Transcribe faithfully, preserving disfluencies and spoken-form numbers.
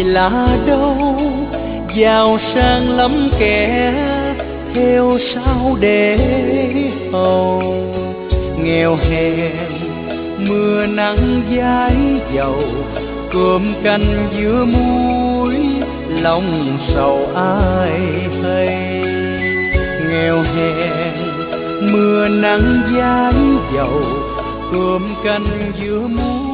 là đâu, giàu sang lắm kẻ theo sao để hầu. Nghèo hèn mưa nắng dãi dầu, cơm canh giữa muối lòng sầu ai hay. Nghèo hèn mưa nắng dãi dầu, cơm canh giữa muối